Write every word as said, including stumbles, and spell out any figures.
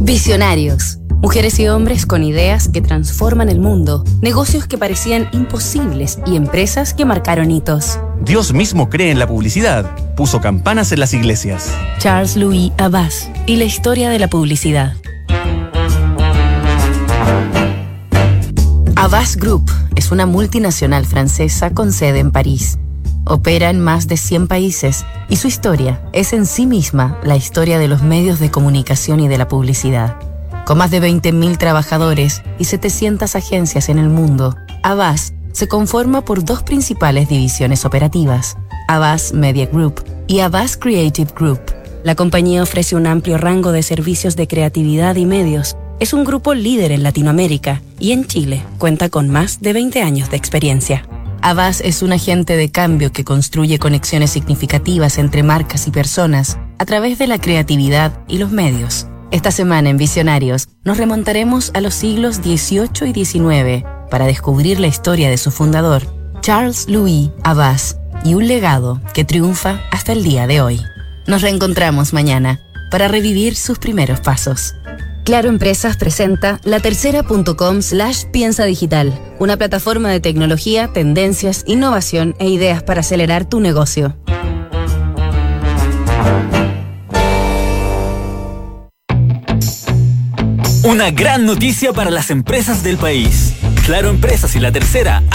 Visionarios. Mujeres y hombres con ideas que transforman el mundo, negocios que parecían imposibles y empresas que marcaron hitos. Dios mismo cree en la publicidad. Puso campanas en las iglesias. Charles Louis Abbas y la historia de la publicidad. Abbas Group es una multinacional francesa con sede en París. Opera en más de cien países y su historia es en sí misma la historia de los medios de comunicación y de la publicidad. Con más de veinte mil trabajadores y setecientas agencias en el mundo, Abbas se conforma por dos principales divisiones operativas, Abbas Media Group y Abbas Creative Group. La compañía ofrece un amplio rango de servicios de creatividad y medios. Es un grupo líder en Latinoamérica y en Chile cuenta con más de veinte años de experiencia. Abbas es un agente de cambio que construye conexiones significativas entre marcas y personas a través de la creatividad y los medios. Esta semana en Visionarios nos remontaremos a los siglos dieciocho y diecinueve para descubrir la historia de su fundador, Charles Louis Abbas, y un legado que triunfa hasta el día de hoy. Nos reencontramos mañana para revivir sus primeros pasos. Claro Empresas presenta latercera.com slash piensa digital, una plataforma de tecnología, tendencias, innovación e ideas para acelerar tu negocio. Una gran noticia para las empresas del país. Claro Empresas y La Tercera